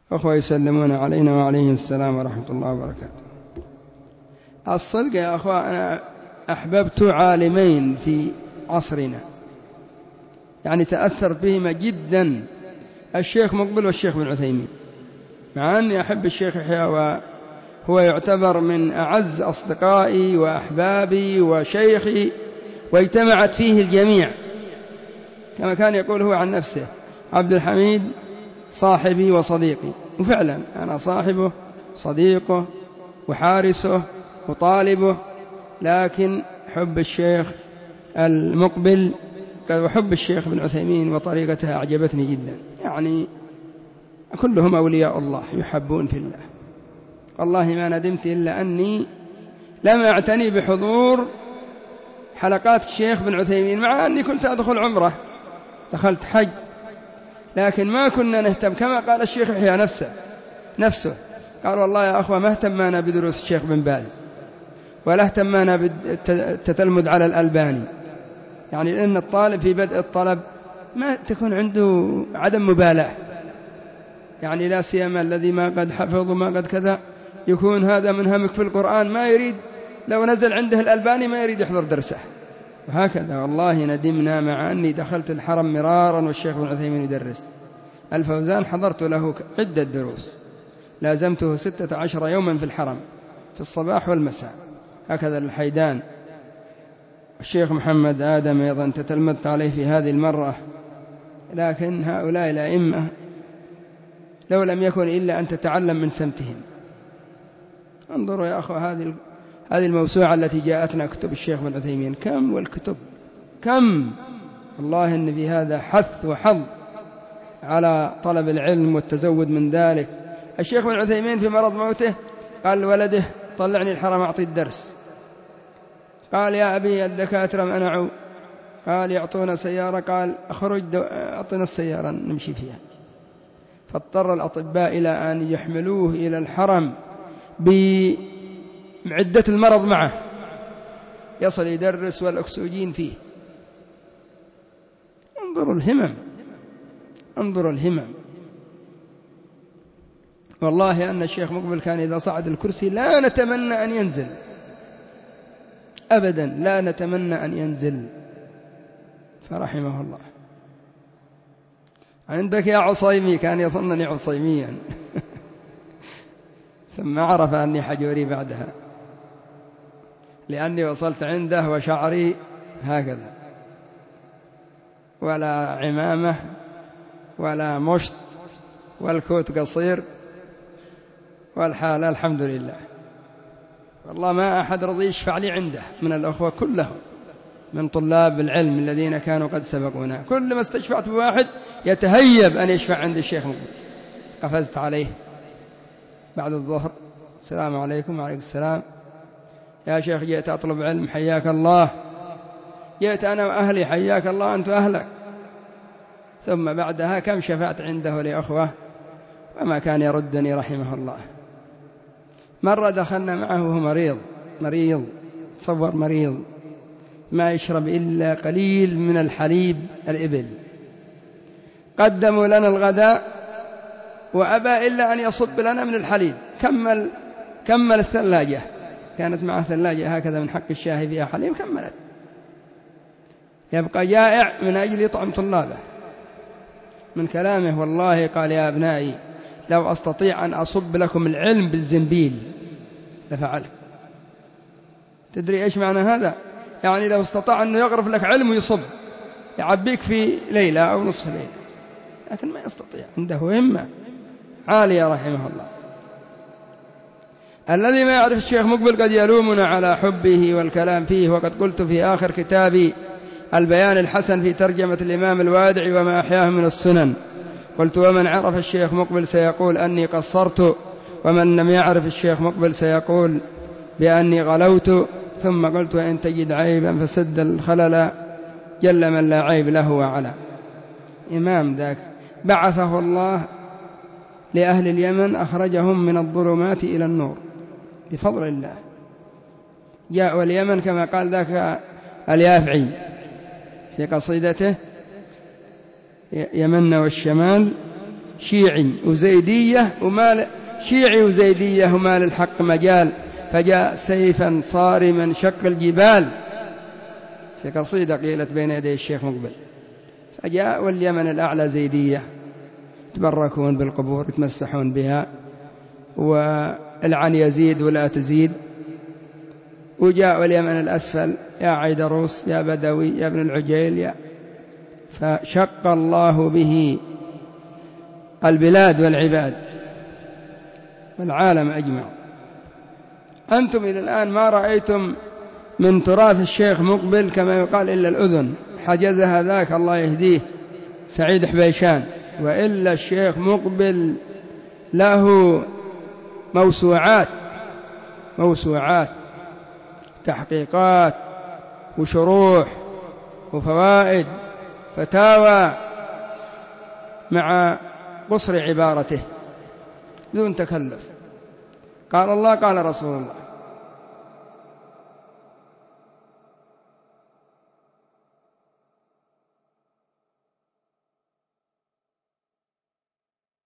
أخوة يسلمون علينا وعليهم السلام ورحمة الله وبركاته. الصدق يا أخوة، أنا أحببت عالمين في عصرنا، يعني تأثر بهما جدا، الشيخ مقبل والشيخ بن عثيمين، مع أني أحب الشيخ يحيى وهو يعتبر من أعز أصدقائي وأحبابي وشيخي، واجتمعت فيه الجميع، كما كان يقول هو عن نفسه: عبد الحميد صاحبي وصديقي. وفعلا أنا صاحبه صديقه وحارسه وطالبه، لكن حب الشيخ المقبل وحب الشيخ بن عثيمين وطريقتها أعجبتني جدا، يعني كلهم أولياء الله يحبون في الله. والله ما ندمت إلا أني لم أعتني بحضور حلقات الشيخ بن عثيمين، مع أني كنت أدخل عمره، دخلت حج، لكن ما كنا نهتم، كما قال الشيخ يحيى نفسه قال: والله يا أخوة ما اهتمنا بدروس الشيخ بن باز، ولا اهتمنا بالتتلمذ على الألباني، يعني لأن الطالب في بدء الطلب ما تكون عنده عدم مبالاة، يعني لا سيما الذي ما قد حفظ وما قد كذا، يكون هذا منهمك في القرآن، ما يريد لو نزل عنده الألباني ما يريد يحضر درسه، وهكذا. والله ندمنا، مع أني دخلت الحرم مرارا والشيخ بن عثيمين يدرس. الفوزان حضرت له عدة دروس، لازمته 16 يوما في الحرم في الصباح والمساء، هكذا الحيدان. الشيخ محمد آدم أيضا تتلمذت عليه في هذه المرة، لكن هؤلاء الأئمة لو لم يكن إلا أن تتعلم من سمتهم. انظروا يا أخوة هذه الموسوعة التي جاءتنا، كتب الشيخ بن عثيمين، كم والكتب كم، والله إن في هذا حث وحظ على طلب العلم والتزود من ذلك. الشيخ بن عثيمين في مرض موته قال لولده: طلعني الحرم أعطي الدرس. قال: يا أبي الدكاترة منعوا. قال: يعطونا سيارة. قال: أخرج أعطنا السيارة نمشي فيها. فاضطر الأطباء إلى أن يحملوه إلى الحرم بمعدة المرض معه، يصل يدرس والأكسجين فيه. انظروا الهمم. والله أن الشيخ مقبل كان إذا صعد الكرسي لا نتمنى أن ينزل أبدا، لا نتمنى أن ينزل، فرحمه الله. عندك يا عصيمي، كان يظنني عصيميا ثم عرف أني حجوري بعدها، لأني وصلت عنده وشعري هكذا، ولا عمامة ولا مشط، والكوت قصير، والحالة الحمد لله. والله ما أحد رضي يشفع لي عنده من الأخوة كلهم من طلاب العلم الذين كانوا قد سبقونا، كل ما استشفعت بواحد يتهيب أن يشفع عند الشيخ مقبل. قفزت عليه بعد الظهر: السلام عليكم. وعليكم السلام. يا شيخ جئت أطلب علم، حياك الله. جئت أنا وأهلي، حياك الله أنت وأهلك. ثم بعدها كم شفعت عنده لأخوة وما كان يردني رحمه الله. مرة دخلنا معه وهو مريض، تصور مريض، ما يشرب إلا قليل من الحليب الإبل. قدموا لنا الغداء وأبى إلا أن يصب لنا من الحليب، كمل الثلاجة، كانت معه ثلاجة هكذا من حق الشاهي فيها حليب، كملت. يبقى جائع من أجل يطعم طلابه. من كلامه والله قال: يا أبنائي لو أستطيع أن أصب لكم العلم بالزنبيل لفعلت. تدري إيش معنى هذا؟ يعني لو استطاع أنه يغرف لك علم ويصب، يعبيك في ليلة أو نصف ليلة، لكن ما يستطيع، عنده همة عالية رحمه الله. الذي ما يعرف الشيخ مقبل قد يلومنا على حبه والكلام فيه، وقد قلت في آخر كتابي البيان الحسن في ترجمة الإمام الوادعي وما أحياه من السنن، قلت: ومن عرف الشيخ مقبل سيقول أني قصرت، ومن لم يعرف الشيخ مقبل سيقول بأني غلوت. ثم قلت: وإن تجد عيبا فسد الخلل، جل من لا عيب له وعلا. إمام ذاك بعثه الله لأهل اليمن، أخرجهم من الظلمات إلى النور بفضل الله. جاءوا اليمن كما قال ذاك اليافعي في قصيدته: يمن والشمال شيعي وزيدية وما للحق مجال، فجاء سيفا صارما شق الجبال، في قصيدة قيلت بين يدي الشيخ مقبل. فجاء واليمن الأعلى زيدية يتبركون بالقبور يتمسحون بها، والعن يزيد ولا تزيد. وجاء واليمن الأسفل يا عيدروس يا بدوي يا ابن العجيل فشق الله به البلاد والعباد والعالم أجمع. أنتم إلى الآن ما رأيتم من تراث الشيخ مقبل كما يقال إلا الأذن، حجزها ذاك الله يهديه سعيد حبيشان، وإلا الشيخ مقبل له موسوعات تحقيقات وشروح وفوائد فتاوى مع قصر عبارته دون تكلف. قال الله قال رسول الله،